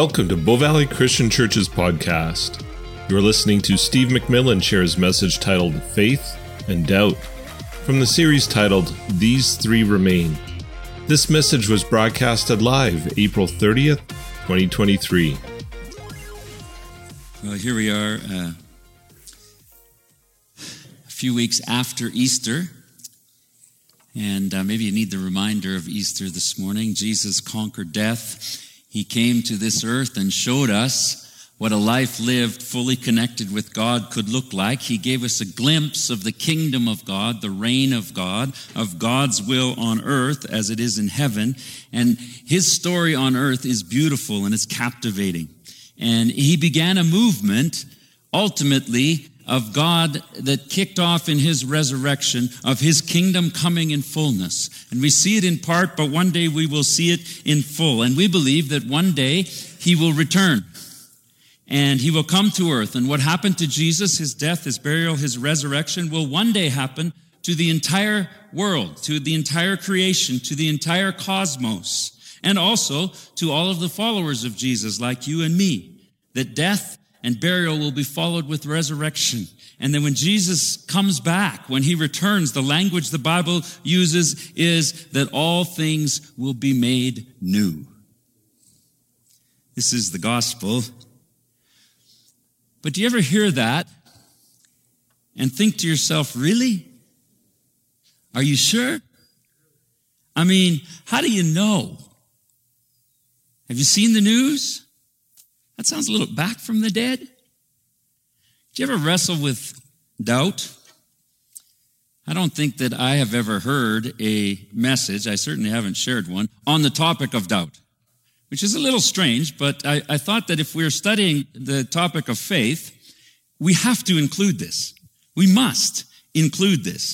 Welcome to Bow Valley Christian Church's podcast. You're listening to Steve McMillan share his message titled Faith and Doubt from the series titled These Three Remain. This message was broadcasted live April 30th, 2023. Well, here we are a few weeks after Easter, and maybe you need the reminder of Easter this morning. Jesus conquered death. He came to this earth and showed us what a life lived fully connected with God could look like. He gave us a glimpse of the kingdom of God, the reign of God, of God's will on earth as it is in heaven. And his story on earth is beautiful and it's captivating. And he began a movement, ultimately, of God that kicked off in his resurrection, of his kingdom coming in fullness. And we see it in part, but one day we will see it in full. And we believe that one day he will return and he will come to earth. And what happened to Jesus, his death, his burial, his resurrection, will one day happen to the entire world, to the entire creation, to the entire cosmos, and also to all of the followers of Jesus like you and me, that death and burial will be followed with resurrection. And then when Jesus comes back, when he returns, the language the Bible uses is that all things will be made new. This is the gospel. But do you ever hear that and think to yourself, really? Are you sure? I mean, how do you know? Have you seen the news? That sounds a little back from the dead. Do you ever wrestle with doubt? I don't think that I have ever heard a message, I certainly haven't shared one, on the topic of doubt, which is a little strange, but I thought that if we're studying the topic of faith, we have to include this. We must include this.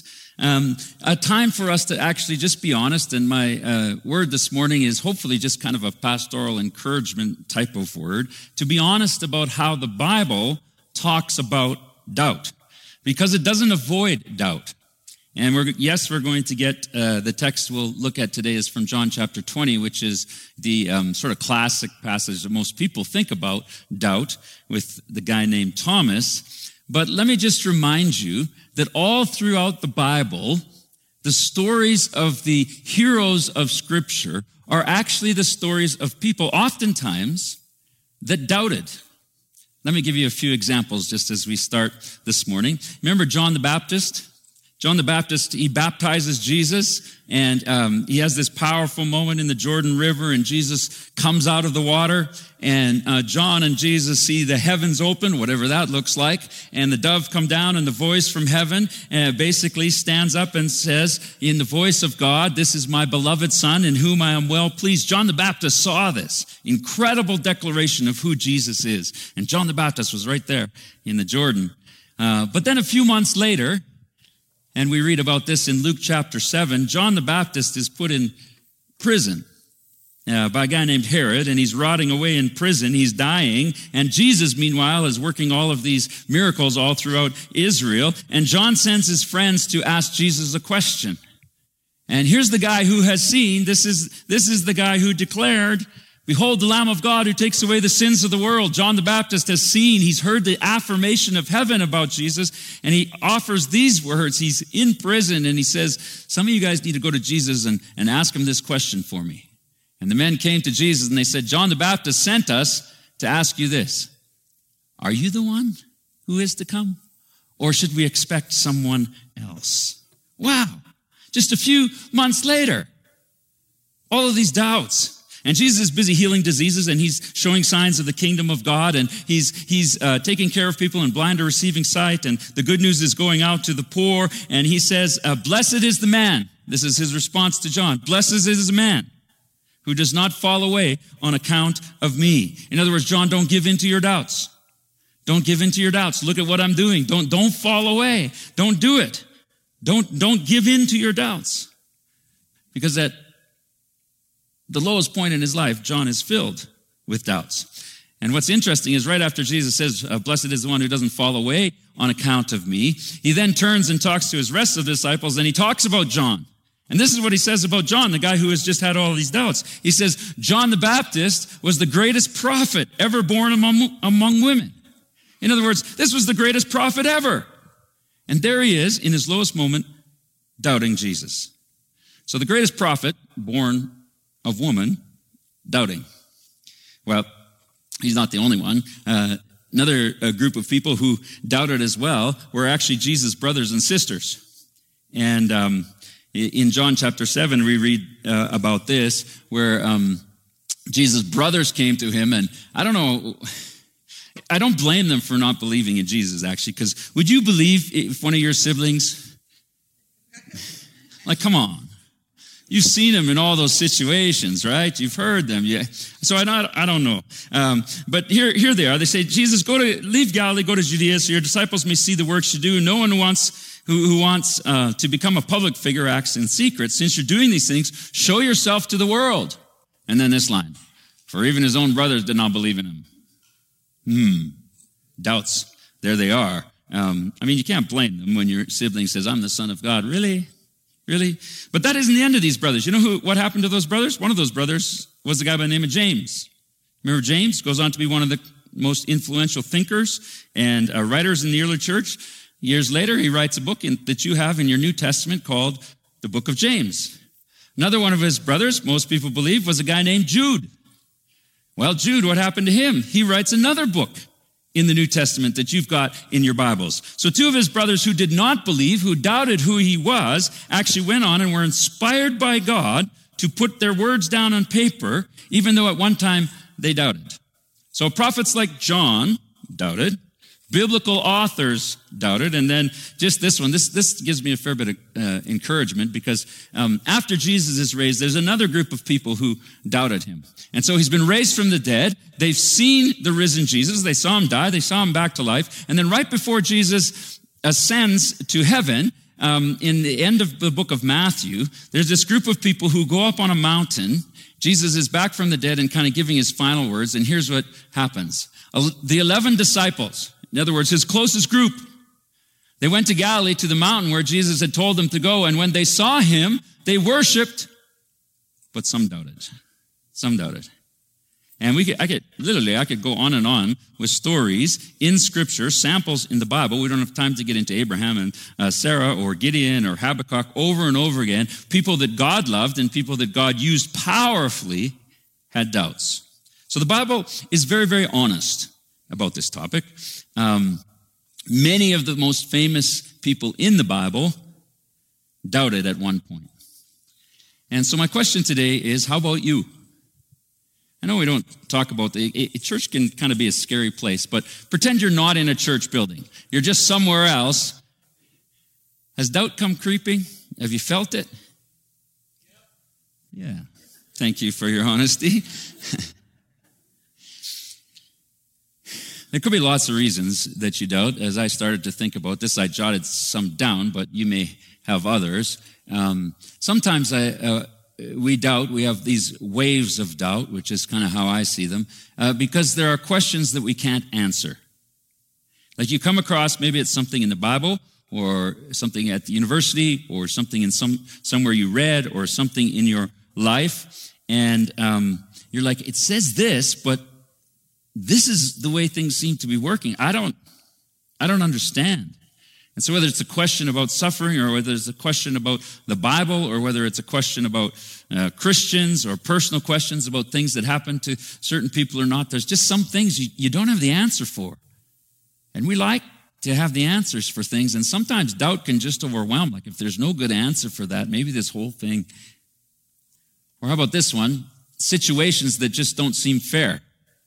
A time for us to actually just be honest, and my word this morning is hopefully just kind of a pastoral encouragement type of word, to be honest about how the Bible talks about doubt, because it doesn't avoid doubt. And we're going to get, the text we'll look at today is from John chapter 20, which is the sort of classic passage that most people think about doubt with the guy named Thomas. But let me just remind you that all throughout the Bible, the stories of the heroes of Scripture are actually the stories of people, oftentimes, that doubted. Let me give you a few examples just as we start this morning. Remember John the Baptist? John the Baptist, he baptizes Jesus, and he has this powerful moment in the Jordan River, and Jesus comes out of the water, and John and Jesus see the heavens open, whatever that looks like, and the dove come down, and the voice from heaven basically stands up and says, in the voice of God, "This is my beloved Son, in whom I am well pleased." John the Baptist saw this incredible declaration of who Jesus is, and John the Baptist was right there in the Jordan. But then a few months later, and we read about this in Luke chapter 7. John the Baptist is put in prison by a guy named Herod, and he's rotting away in prison. He's dying. And Jesus, meanwhile, is working all of these miracles all throughout Israel. And John sends his friends to ask Jesus a question. And here's the guy who has seen. This is the guy who declared, "Behold the Lamb of God who takes away the sins of the world." John the Baptist has seen, he's heard the affirmation of heaven about Jesus, and he offers these words. He's in prison, and he says, "Some of you guys need to go to Jesus and ask him this question for me." And the men came to Jesus, and they said, "John the Baptist sent us to ask you this: are you the one who is to come? Or should we expect someone else?" Wow. Just a few months later, all of these doubts. And Jesus is busy healing diseases, and he's showing signs of the kingdom of God, and he's taking care of people, and blind are receiving sight, and the good news is going out to the poor. And he says, "Blessed is the man." This is his response to John. "Blessed is the man who does not fall away on account of me." In other words, John, don't give in to your doubts. Don't give in to your doubts. Look at what I'm doing. Don't fall away. Don't do it. Don't give in to your doubts. Because at the lowest point in his life, John is filled with doubts. And what's interesting is right after Jesus says, "Blessed is the one who doesn't fall away on account of me," he then turns and talks to his rest of the disciples, and he talks about John. And this is what he says about John, the guy who has just had all these doubts. He says, John the Baptist was the greatest prophet ever born among women. In other words, this was the greatest prophet ever. And there he is in his lowest moment, doubting Jesus. So the greatest prophet born of woman, doubting. Well, he's not the only one. Another group of people who doubted as well were actually Jesus' brothers and sisters. And in John chapter 7, we read about this, where Jesus' brothers came to him, and I don't blame them for not believing in Jesus, actually, because would you believe if one of your siblings, like, come on. You've seen him in all those situations, right? You've heard them. Yeah. So I don't know. But here they are. They say, Jesus, leave Galilee, go to Judea so your disciples may see the works you do. No one who wants to become a public figure acts in secret. Since you're doing these things, show yourself to the world. And then this line, for even his own brothers did not believe in him. Doubts. There they are. You can't blame them when your sibling says, I'm the son of God. Really? Really? But that isn't the end of these brothers. You know what happened to those brothers? One of those brothers was the guy by the name of James. Remember James? Goes on to be one of the most influential thinkers and writers in the early church. Years later, he writes a book that you have in your New Testament called the Book of James. Another one of his brothers, most people believe, was a guy named Jude. Well, Jude, what happened to him? He writes another book in the New Testament that you've got in your Bibles. So two of his brothers who did not believe, who doubted who he was, actually went on and were inspired by God to put their words down on paper, even though at one time they doubted. So prophets like John doubted, biblical authors doubted, and then just this one, this gives me a fair bit of encouragement because after Jesus is raised, there's another group of people who doubted him. And so he's been raised from the dead. They've seen the risen Jesus. They saw him die. They saw him back to life. And then right before Jesus ascends to heaven, in the end of the book of Matthew, there's this group of people who go up on a mountain. Jesus is back from the dead and kind of giving his final words. And here's what happens. The 11 disciples, in other words, his closest group, they went to Galilee to the mountain where Jesus had told them to go. And when they saw him, they worshiped, but some doubted. Some doubted. And I could go on and on with stories in Scripture, samples in the Bible. We don't have time to get into Abraham and Sarah or Gideon or Habakkuk over and over again. People that God loved and people that God used powerfully had doubts. So the Bible is very, very honest about this topic. Many of the most famous people in the Bible doubted at one point. And so my question today is, how about you? I know we don't talk about a church can kind of be a scary place, but pretend you're not in a church building. You're just somewhere else. Has doubt come creeping? Have you felt it? Yeah. Thank you for your honesty. There could be lots of reasons that you doubt. As I started to think about this, I jotted some down, but you may have others. Sometimes we doubt. We have these waves of doubt, which is kind of how I see them, because there are questions that we can't answer. Like you come across, maybe it's something in the Bible, or something at the university, or something in somewhere you read, or something in your life, and you're like, it says this, but this is the way things seem to be working. I don't understand. And so whether it's a question about suffering, or whether it's a question about the Bible, or whether it's a question about Christians, or personal questions about things that happen to certain people or not, there's just some things you don't have the answer for. And we like to have the answers for things, and sometimes doubt can just overwhelm. Like if there's no good answer for that, maybe this whole thing. Or how about this one? Situations that just don't seem fair.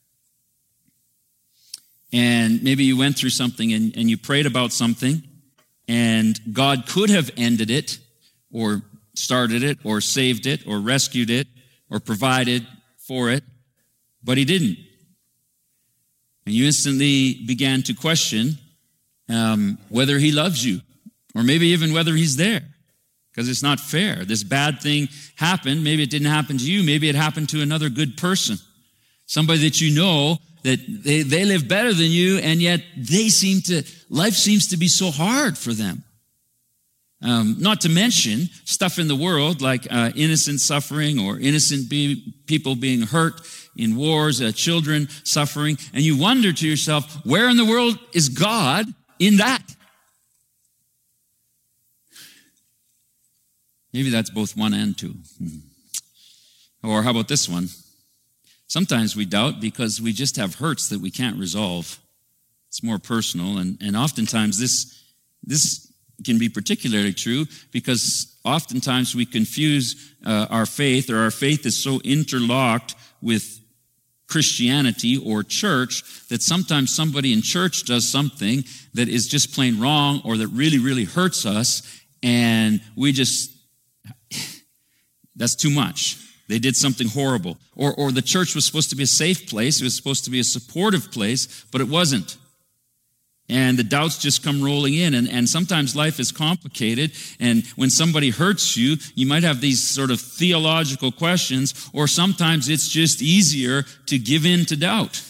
And maybe you went through something and you prayed about something, and God could have ended it, or started it, or saved it, or rescued it, or provided for it, but he didn't. And you instantly began to question whether he loves you, or maybe even whether he's there, because it's not fair. This bad thing happened. Maybe it didn't happen to you. Maybe it happened to another good person, somebody that you know that they live better than you, and yet life seems to be so hard for them. Not to mention stuff in the world like innocent suffering or innocent people being hurt in wars, children suffering. And you wonder to yourself, where in the world is God in that? Maybe that's both one and two. Or how about this one? Sometimes we doubt because we just have hurts that we can't resolve. It's more personal, and oftentimes this can be particularly true because oftentimes we confuse our faith, or our faith is so interlocked with Christianity or church that sometimes somebody in church does something that is just plain wrong or that really, really hurts us, and we just, that's too much. They did something horrible. Or the church was supposed to be a safe place. It was supposed to be a supportive place, but it wasn't. And the doubts just come rolling in. And sometimes life is complicated. And when somebody hurts you, you might have these sort of theological questions, or sometimes it's just easier to give in to doubt.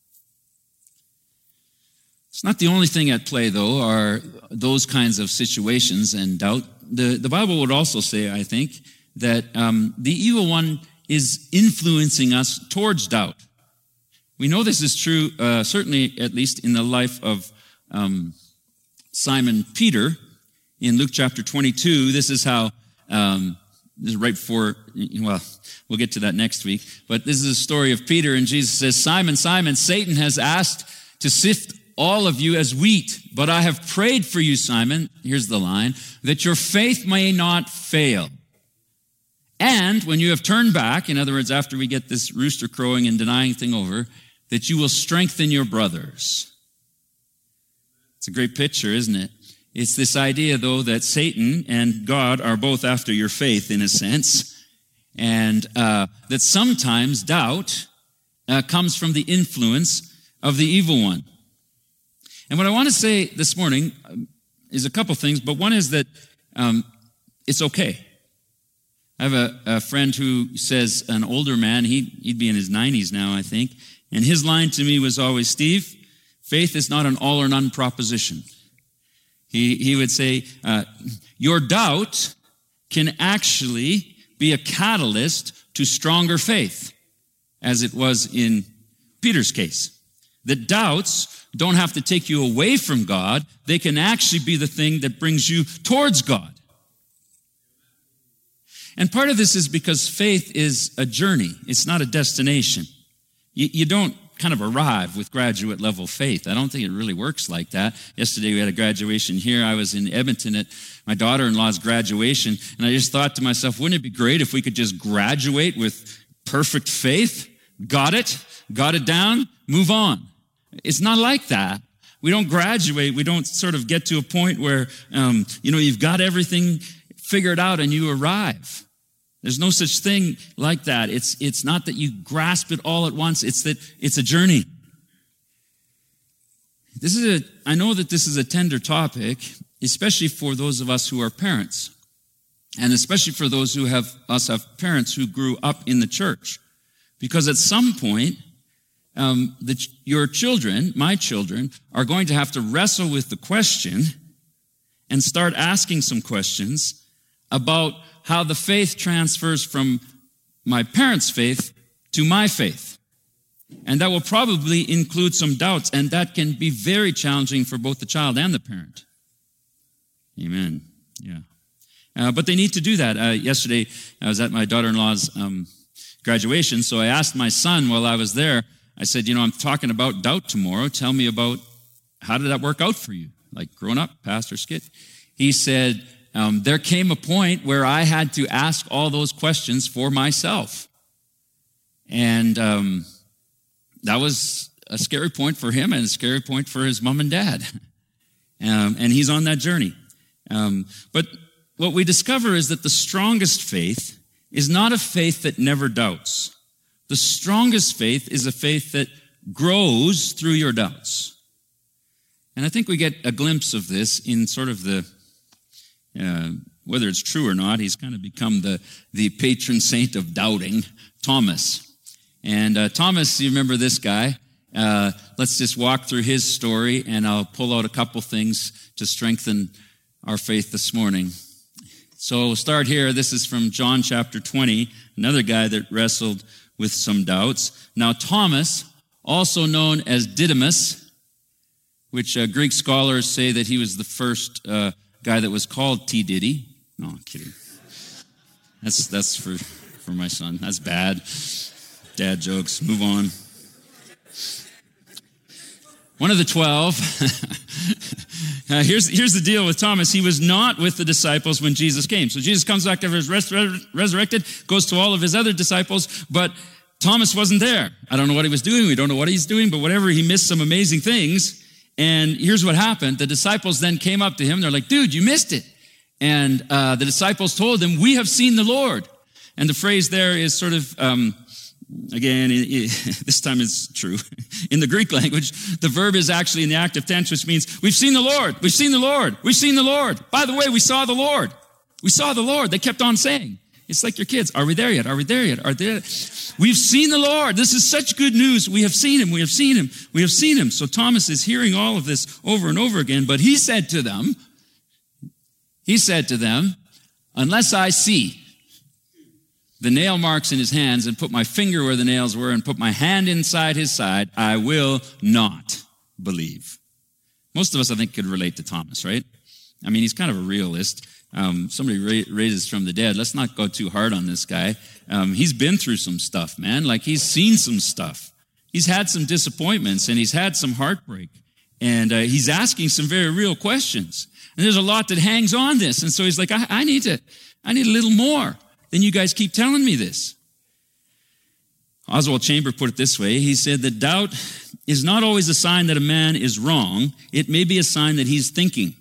It's not the only thing at play, though, are those kinds of situations and doubt. The Bible would also say, I think, that the evil one is influencing us towards doubt. We know this is true, certainly at least in the life of Simon Peter in Luke chapter 22. This is how, this is right before, well, we'll get to that next week, but this is the story of Peter, and Jesus says, Simon, Simon, Satan has asked to sift all of you as wheat, but I have prayed for you, Simon, here's the line, that your faith may not fail. And when you have turned back, in other words, after we get this rooster crowing and denying thing over, that you will strengthen your brothers. It's a great picture, isn't it? It's this idea, though, that Satan and God are both after your faith, in a sense, and that sometimes doubt comes from the influence of the evil one. And what I want to say this morning is a couple things, but one is that it's okay. I have a friend who says, an older man, he'd be in his 90s now, I think, and his line to me was always, Steve, faith is not an all or none proposition. He would say, your doubt can actually be a catalyst to stronger faith, as it was in Peter's case. That doubts don't have to take you away from God. They can actually be the thing that brings you towards God. And part of this is because faith is a journey. It's not a destination. You don't kind of arrive with graduate level faith. I don't think it really works like that. Yesterday we had a graduation here. I was in Edmonton at my daughter-in-law's graduation, and I just thought to myself, wouldn't it be great if we could just graduate with perfect faith? Got it down, move on. It's not like that. We don't graduate. We don't sort of get to a point where, you've got everything figured out and you arrive. There's no such thing like that. It's not that you grasp it all at once. It's that it's a journey. I know that this is a tender topic, especially for those of us who are parents, and especially for those who have parents who grew up in the church, because at some point, your children, my children, are going to have to wrestle with the question and start asking some questions about how the faith transfers from my parents' faith to my faith. And that will probably include some doubts, and that can be very challenging for both the child and the parent. Amen. Yeah. But they need to do that. Yesterday, I was at my daughter-in-law's graduation, so I asked my son while I was there, I said, I'm talking about doubt tomorrow. Tell me about how did that work out for you? Like growing up, Pastor Skit. He said, there came a point where I had to ask all those questions for myself. And that was a scary point for him and a scary point for his mom and dad. And he's on that journey. But what we discover is that the strongest faith is not a faith that never doubts. The strongest faith is a faith that grows through your doubts. And I think we get a glimpse of this in sort of the whether it's true or not, he's kind of become the patron saint of doubting, Thomas. And Thomas, you remember this guy? Let's just walk through his story, and I'll pull out a couple things to strengthen our faith this morning. So we'll start here. This is from John chapter 20, another guy that wrestled with some doubts. Now Thomas, also known as Didymus, which Greek scholars say that he was the first guy that was called T. Diddy. No, I'm kidding. That's for my son. That's bad. Dad jokes. Move on. One of the 12. Here's the deal with Thomas. He was not with the disciples when Jesus came. So Jesus comes back after he's resurrected, goes to all of his other disciples, but Thomas wasn't there. I don't know what he was doing. We don't know what he's doing, but whatever, he missed some amazing things. And here's what happened. The disciples then came up to him. They're like, dude, you missed it. And the disciples told him, we have seen the Lord. And the phrase there is sort of, again, this time it's true. In the Greek language, the verb is actually in the active tense, which means, we've seen the Lord, we've seen the Lord, we've seen the Lord. By the way, we saw the Lord. We saw the Lord. They kept on saying. It's like your kids. Are we there yet? Are we there yet? Are there? We've seen the Lord. This is such good news. We have seen him. We have seen him. We have seen him. So Thomas is hearing all of this over and over again, but he said to them, unless I see the nail marks in his hands and put my finger where the nails were and put my hand inside his side, I will not believe. Most of us, I think, could relate to Thomas, right? I mean, he's kind of a realist. Somebody raises from the dead. Let's not go too hard on this guy. He's been through some stuff, man. Like, he's seen some stuff. He's had some disappointments, and he's had some heartbreak. And he's asking some very real questions. And there's a lot that hangs on this. And so he's like, I need a little more than you guys keep telling me this. Oswald Chamber put it this way. He said that doubt is not always a sign that a man is wrong. It may be a sign that he's thinking.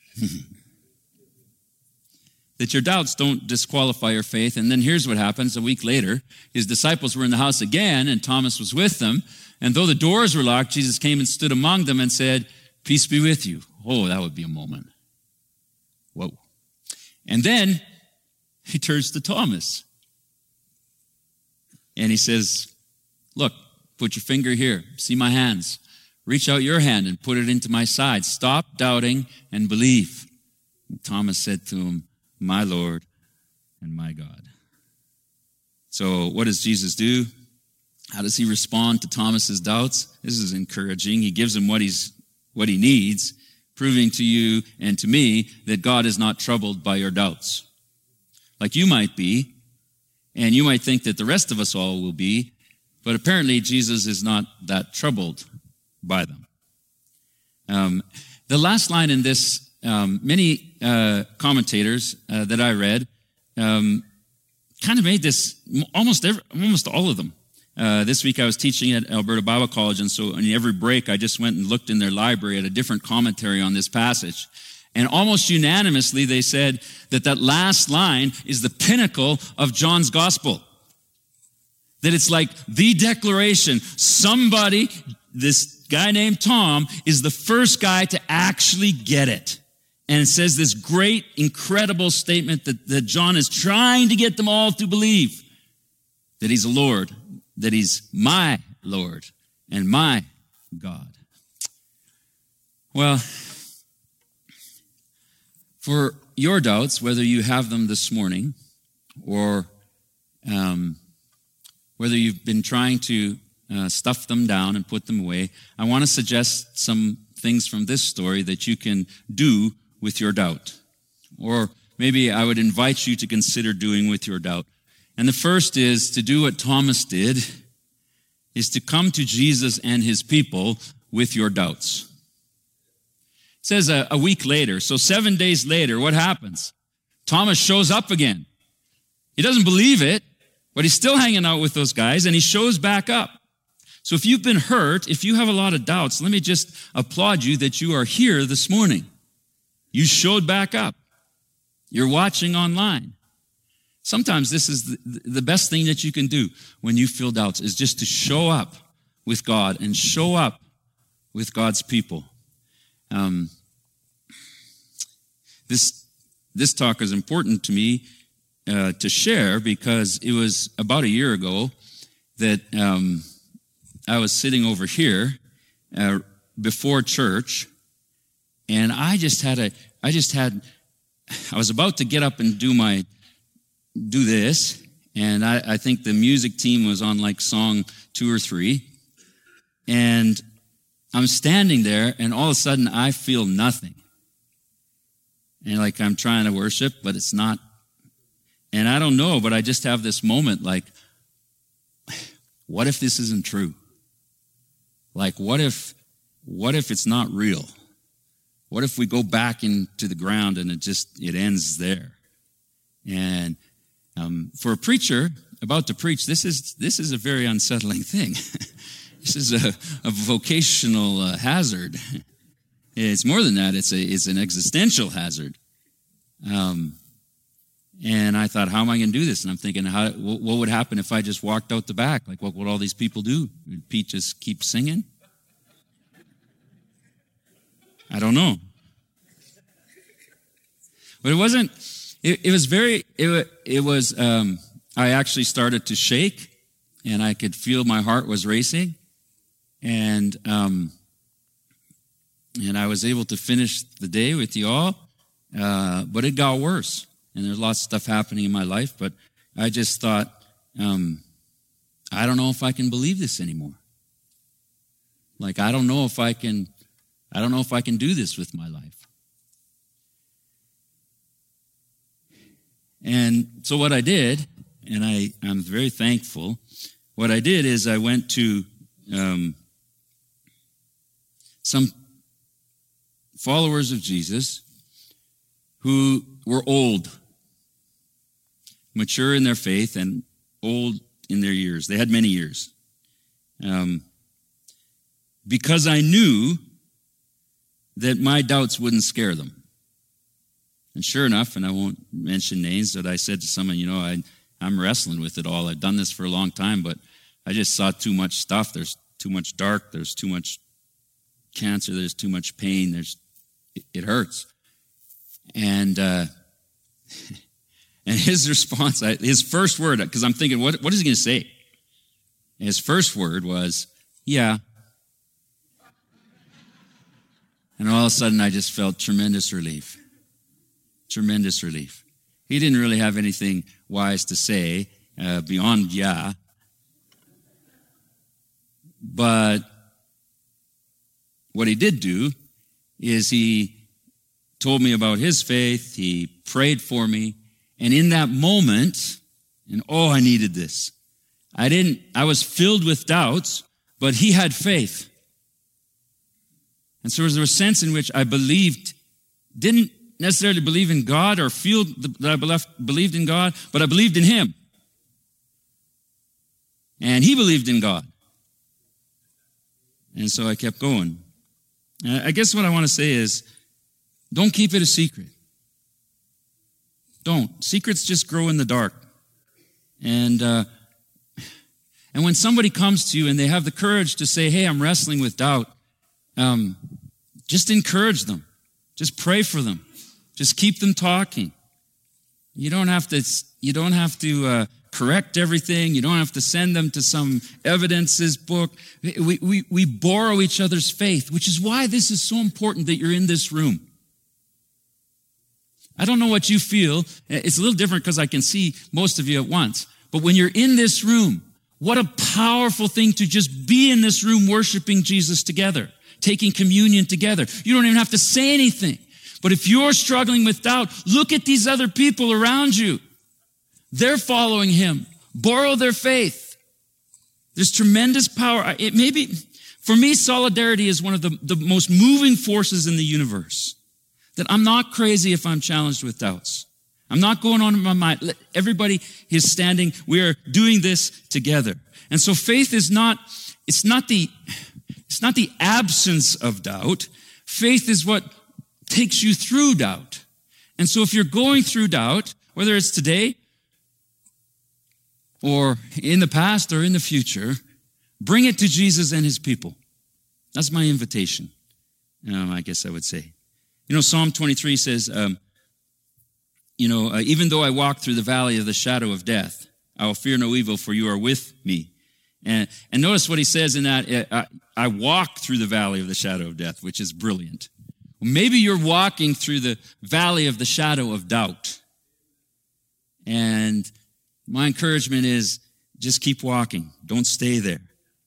That your doubts don't disqualify your faith. And then here's what happens. A week later, his disciples were in the house again, and Thomas was with them. And though the doors were locked, Jesus came and stood among them and said, peace be with you. Oh, that would be a moment. Whoa. And then he turns to Thomas. And he says, look, put your finger here. See my hands. Reach out your hand and put it into my side. Stop doubting and believe. And Thomas said to him, my Lord and my God. So what does Jesus do? How does he respond to Thomas's doubts? This is encouraging. He gives him what he needs, proving to you and to me that God is not troubled by your doubts. Like you might be, and you might think that the rest of us all will be, but apparently Jesus is not that troubled by them. The last line in this, many commentators that I read kind of made this, almost all of them. This week I was teaching at Alberta Bible College, and so in every break I just went and looked in their library at a different commentary on this passage. And almost unanimously they said that last line is the pinnacle of John's gospel. That it's like the declaration. Somebody, this guy named Tom, is the first guy to actually get it. And it says this great, incredible statement that John is trying to get them all to believe. That he's a Lord. That he's my Lord and my God. Well, for your doubts, whether you have them this morning or whether you've been trying to stuff them down and put them away, I want to suggest some things from this story that you can do with your doubt. Or maybe I would invite you to consider doing with your doubt. And the first is to do what Thomas did, is to come to Jesus and his people with your doubts. It says a week later, so 7 days later, what happens? Thomas shows up again. He doesn't believe it, but he's still hanging out with those guys, and he shows back up. So if you've been hurt, if you have a lot of doubts, let me just applaud you that you are here this morning. You showed back up. You're watching online. Sometimes this is the best thing that you can do when you feel doubts, is just to show up with God and show up with God's people. This talk is important to me to share because it was about a year ago that I was sitting over here before church, and I just had I was about to get up and do this, and I think the music team was on like song 2 or 3, and I'm standing there, and all of a sudden I feel nothing. And like I'm trying to worship, but it's not. And I don't know, but I just have this moment like, what if this isn't true? Like, what if it's not real? What if we go back into the ground and it ends there? And for a preacher about to preach, this is a very unsettling thing. This is a vocational hazard. It's more than that. It's an existential hazard. And I thought, how am I going to do this? And I'm thinking, what would happen if I just walked out the back? Like, what would all these people do? Would Pete just keep singing? I don't know. But it wasn't, I actually started to shake, and I could feel my heart was racing. And I was able to finish the day with you all, but it got worse. And there's lots of stuff happening in my life, but I just thought, I don't know if I can believe this anymore. Like, I don't know if I can do this with my life. And so what I did, and I'm very thankful, what I did is I went to some followers of Jesus who were old, mature in their faith and old in their years. They had many years. Because I knew that my doubts wouldn't scare them. And sure enough, and I won't mention names, but I said to someone, I'm wrestling with it all. I've done this for a long time, but I just saw too much stuff. There's too much dark. There's too much cancer. There's too much pain. It hurts. And his response, his first word, because I'm thinking, what is he going to say? His first word was, yeah. And all of a sudden, I just felt tremendous relief. Tremendous relief. He didn't really have anything wise to say beyond yeah. But what he did do is he told me about his faith. He prayed for me. And in that moment, I needed this. I was filled with doubts, but he had faith. And so there was a sense in which I didn't necessarily believe in God or feel that I believed in God, but I believed in him. And he believed in God. And so I kept going. I guess what I want to say is, don't keep it a secret. Don't. Secrets just grow in the dark. And when somebody comes to you and they have the courage to say, hey, I'm wrestling with doubt, just encourage them. Just pray for them. Just keep them talking. You don't have to correct everything. You don't have to send them to some evidences book. We borrow each other's faith, which is why this is so important that you're in this room. I don't know what you feel. It's a little different because I can see most of you at once. But when you're in this room, what a powerful thing to just be in this room worshiping Jesus together, taking communion together. You don't even have to say anything. But if you're struggling with doubt, look at these other people around you. They're following him. Borrow their faith. There's tremendous power. For me, solidarity is one of the most moving forces in the universe. That I'm not crazy if I'm challenged with doubts. I'm not going on in my mind. Everybody is standing. We are doing this together. And so faith is not the absence of doubt. Faith is what takes you through doubt. And so if you're going through doubt, whether it's today or in the past or in the future, bring it to Jesus and his people. That's my invitation, I guess I would say. Psalm 23 says, even though I walk through the valley of the shadow of death, I will fear no evil, for you are with me. And notice what he says in that, I walk through the valley of the shadow of death, which is brilliant. Maybe you're walking through the valley of the shadow of doubt. And my encouragement is just keep walking. Don't stay there.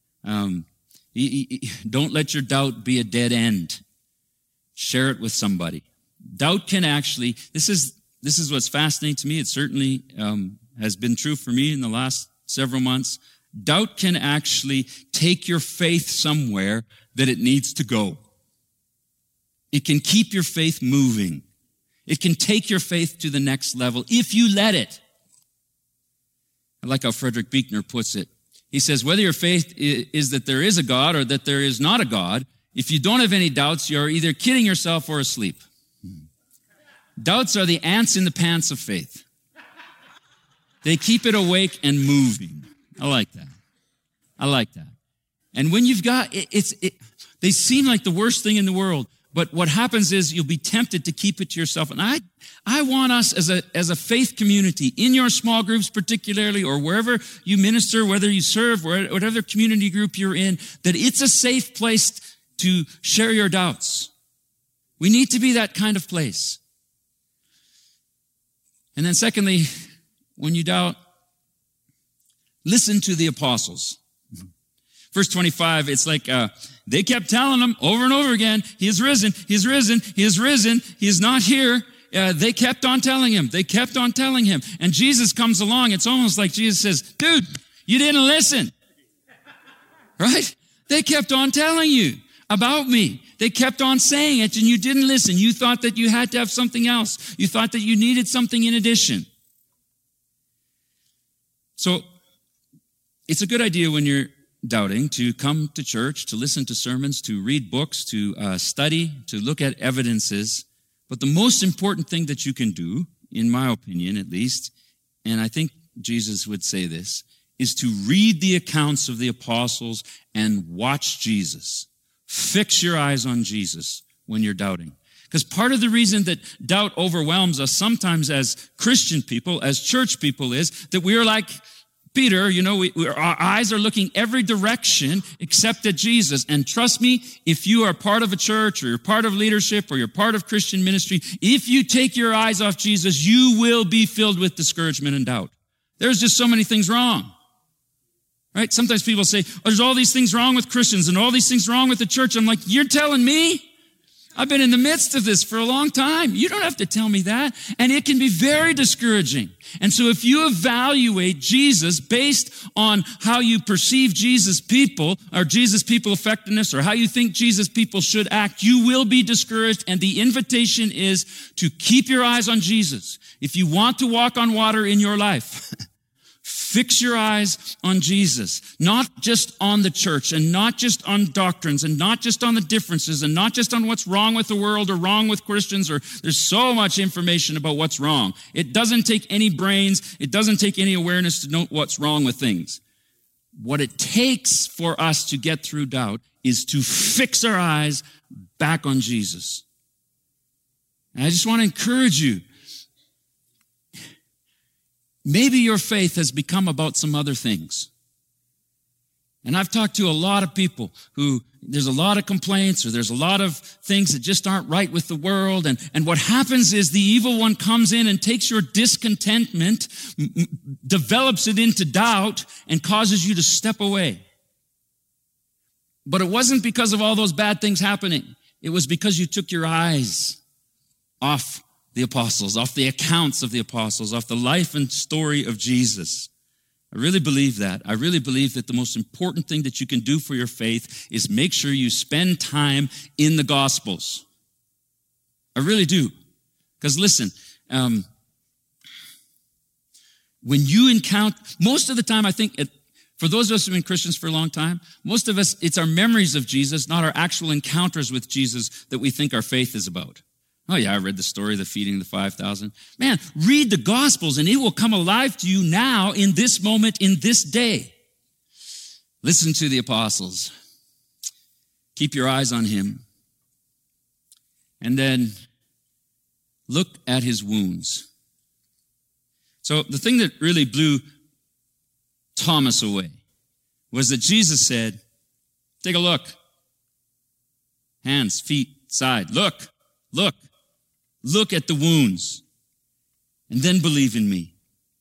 Don't let your doubt be a dead end. Share it with somebody. Doubt can actually, this is what's fascinating to me. It certainly has been true for me in the last several months. Doubt can actually take your faith somewhere that it needs to go. It can keep your faith moving. It can take your faith to the next level if you let it. I like how Frederick Buechner puts it. He says, whether your faith is that there is a God or that there is not a God, if you don't have any doubts, you're either kidding yourself or asleep. Doubts are the ants in the pants of faith. They keep it awake and moving. I like that. I like that. And when you've got, they seem like the worst thing in the world. But what happens is you'll be tempted to keep it to yourself. And I want us as a faith community, in your small groups particularly, or wherever you minister, whether you serve, whatever community group you're in, that it's a safe place to share your doubts. We need to be that kind of place. And then secondly, when you doubt, listen to the apostles. Verse 25, it's like, they kept telling him over and over again, he is risen, he is risen, he is risen, he is not here. They kept on telling him. They kept on telling him. And Jesus comes along. It's almost like Jesus says, dude, you didn't listen. Right? They kept on telling you about me. They kept on saying it and you didn't listen. You thought that you had to have something else. You thought that you needed something in addition. So it's a good idea when you're doubting to come to church, to listen to sermons, to read books, to study, to look at evidences. But the most important thing that you can do, in my opinion at least, and I think Jesus would say this, is to read the accounts of the apostles and watch Jesus. Fix your eyes on Jesus when you're doubting. Because part of the reason that doubt overwhelms us sometimes as Christian people, as church people, is that we are like Peter, our eyes are looking every direction except at Jesus. And trust me, if you are part of a church or you're part of leadership or you're part of Christian ministry, if you take your eyes off Jesus, you will be filled with discouragement and doubt. There's just so many things wrong. Right? Sometimes people say, there's all these things wrong with Christians and all these things wrong with the church. I'm like, you're telling me? I've been in the midst of this for a long time. You don't have to tell me that. And it can be very discouraging. And so if you evaluate Jesus based on how you perceive Jesus people or Jesus people effectiveness or how you think Jesus people should act, you will be discouraged. And the invitation is to keep your eyes on Jesus. If you want to walk on water in your life, fix your eyes on Jesus, not just on the church and not just on doctrines and not just on the differences and not just on what's wrong with the world or wrong with Christians or there's so much information about what's wrong. It doesn't take any brains. It doesn't take any awareness to know what's wrong with things. What it takes for us to get through doubt is to fix our eyes back on Jesus. And I just want to encourage you. Maybe your faith has become about some other things. And I've talked to a lot of people who there's a lot of complaints or there's a lot of things that just aren't right with the world. And what happens is the evil one comes in and takes your discontentment, develops it into doubt, and causes you to step away. But it wasn't because of all those bad things happening. It was because you took your eyes off the apostles, off the accounts of the apostles, off the life and story of Jesus. I really believe that. I really believe that the most important thing that you can do for your faith is make sure you spend time in the Gospels. I really do. Because listen, when you encounter, most of the time I think, for those of us who have been Christians for a long time, most of us, it's our memories of Jesus, not our actual encounters with Jesus that we think our faith is about. Oh yeah, I read the story of the feeding of the 5,000. Man, read the Gospels and it will come alive to you now in this moment, in this day. Listen to the apostles. Keep your eyes on him. And then look at his wounds. So the thing that really blew Thomas away was that Jesus said, take a look. Hands, feet, side, look. Look at the wounds, and then believe in me.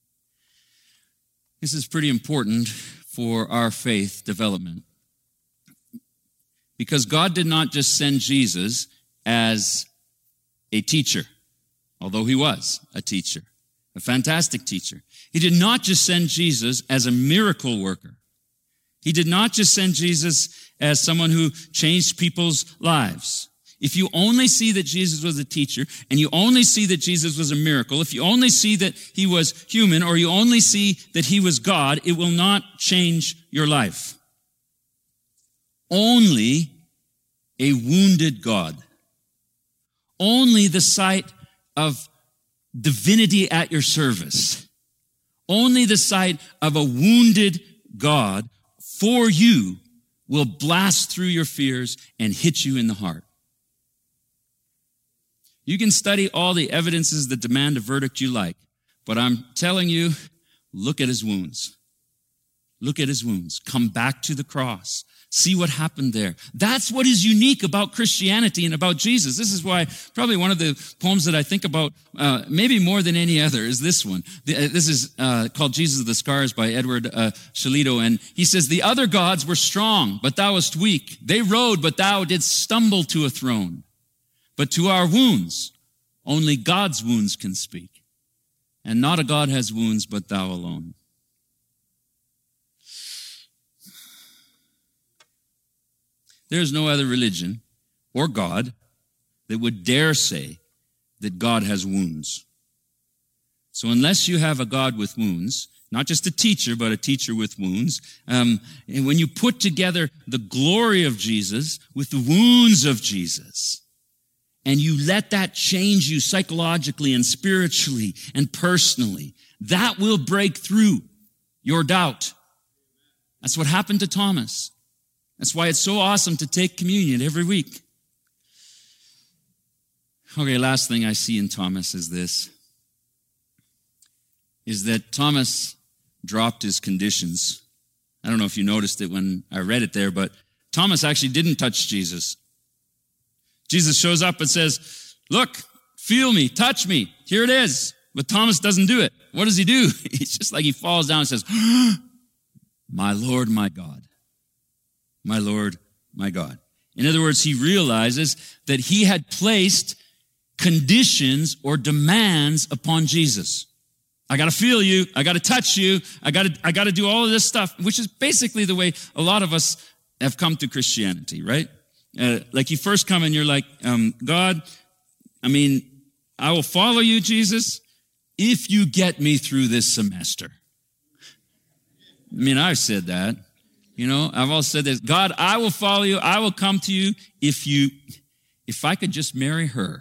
This is pretty important for our faith development, because God did not just send Jesus as a teacher, although he was a teacher, a fantastic teacher. He did not just send Jesus as a miracle worker. He did not just send Jesus as someone who changed people's lives. If you only see that Jesus was a teacher, and you only see that Jesus was a miracle, if you only see that he was human, or you only see that he was God, it will not change your life. Only a wounded God, only the sight of divinity at your service, only the sight of a wounded God for you will blast through your fears and hit you in the heart. You can study all the evidences that demand a verdict you like, but I'm telling you, look at his wounds. Look at his wounds. Come back to the cross. See what happened there. That's what is unique about Christianity and about Jesus. This is why probably one of the poems that I think about maybe more than any other is this one. This is called Jesus of the Scars by Edward Shalito, and he says, "The other gods were strong, but thou wast weak. They rode, but thou didst stumble to a throne. But to our wounds, only God's wounds can speak. And not a God has wounds, but thou alone." There is no other religion or God that would dare say that God has wounds. So unless you have a God with wounds, not just a teacher, but a teacher with wounds, and when you put together the glory of Jesus with the wounds of Jesus, and you let that change you psychologically and spiritually and personally, that will break through your doubt. That's what happened to Thomas. That's why it's so awesome to take communion every week. Okay, last thing I see in Thomas is this, is that Thomas dropped his conditions. I don't know if you noticed it when I read it there, but Thomas actually didn't touch Jesus. Jesus shows up and says, "Look, feel me, touch me, here it is." But Thomas doesn't do it. What does he do? It's just like he falls down and says, "My Lord, my God. My Lord, my God." In other words, he realizes that he had placed conditions or demands upon Jesus. I got to feel you. I got to touch you. I got to do all of this stuff, which is basically the way a lot of us have come to Christianity, right? Like you first come and you're like, God, I will follow you, Jesus, if you get me through this semester. I've said that. I've also said this. God, I will follow you. I will come to you if I could just marry her.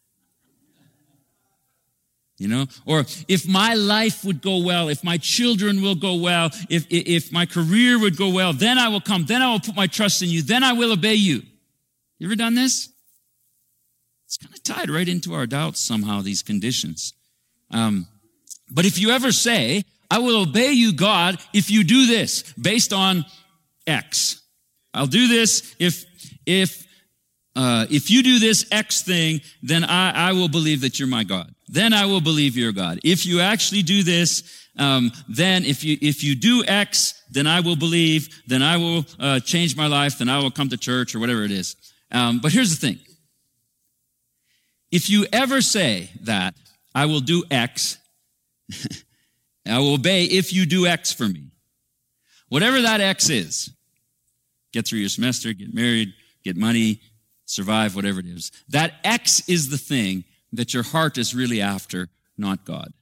Or if my life would go well, if my children will go well, if my career would go well, then I will come. Then I will put my trust in you. Then I will obey you. You ever done this? It's kind of tied right into our doubts somehow, these conditions. But if you ever say, I will obey you, God, if you do this based on X. I'll do this if you do this X thing, then I will believe that you're my God. Then I will believe you're God. If you actually do this, then if you do X, then I will believe, then I will change my life, then I will come to church or whatever it is. But here's the thing. If you ever say that, I will do X, I will obey if you do X for me. Whatever that X is, get through your semester, get married, get money, survive, whatever it is. That X is the thing that your heart is really after, not God.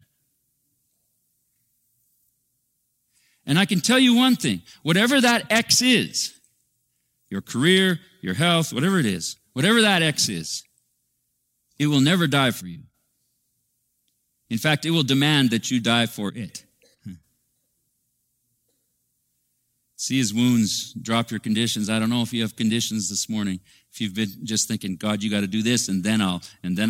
And I can tell you one thing, whatever that X is, your career, your health, whatever it is, whatever that X is, it will never die for you. In fact, it will demand that you die for it. See his wounds, drop your conditions. I don't know if you have conditions this morning. If you've been just thinking, God, you got to do this, and then I'll.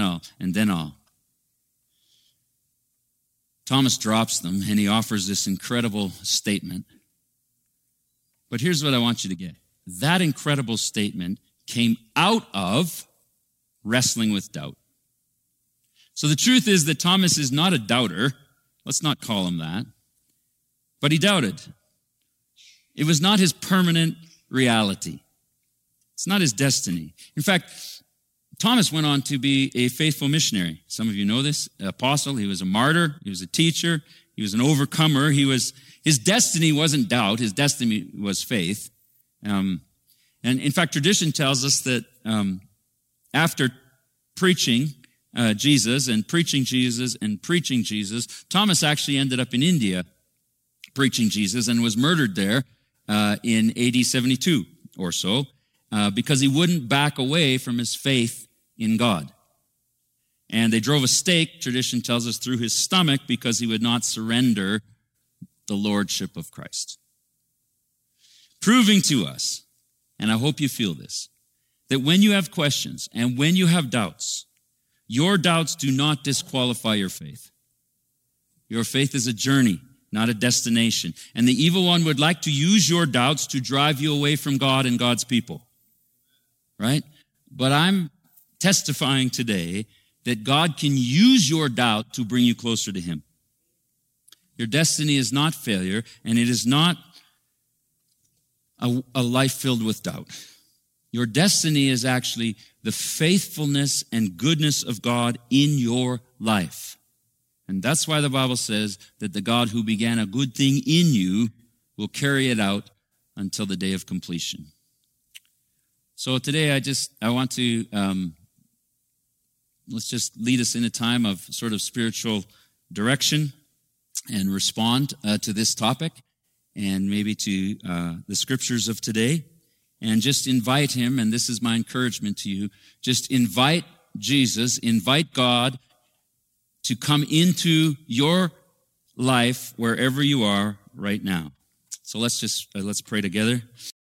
Thomas drops them, and he offers this incredible statement. But here's what I want you to get. That incredible statement came out of wrestling with doubt. So the truth is that Thomas is not a doubter. Let's not call him that. But he doubted. It was not his permanent reality. It's not his destiny. In fact, Thomas went on to be a faithful missionary. Some of you know this. Apostle. He was a martyr. He was a teacher. He was an overcomer. His destiny wasn't doubt. His destiny was faith. And in fact, tradition tells us that after preaching Jesus and preaching Jesus and preaching Jesus, Thomas actually ended up in India preaching Jesus and was murdered there in AD 72 or so because he wouldn't back away from his faith in God. And they drove a stake, tradition tells us, through his stomach because he would not surrender the lordship of Christ. Proving to us, and I hope you feel this, that when you have questions and when you have doubts, your doubts do not disqualify your faith. Your faith is a journey, not a destination. And the evil one would like to use your doubts to drive you away from God and God's people. Right? But I'm testifying today that God can use your doubt to bring you closer to Him. Your destiny is not failure, and it is not a life filled with doubt. Your destiny is actually the faithfulness and goodness of God in your life. And that's why the Bible says that the God who began a good thing in you will carry it out until the day of completion. So today I want to, let's just lead us in a time of sort of spiritual direction and respond to this topic and maybe to the scriptures of today. And just invite Him, and this is my encouragement to you, just invite Jesus, invite God to come into your life wherever you are right now. So let's pray together.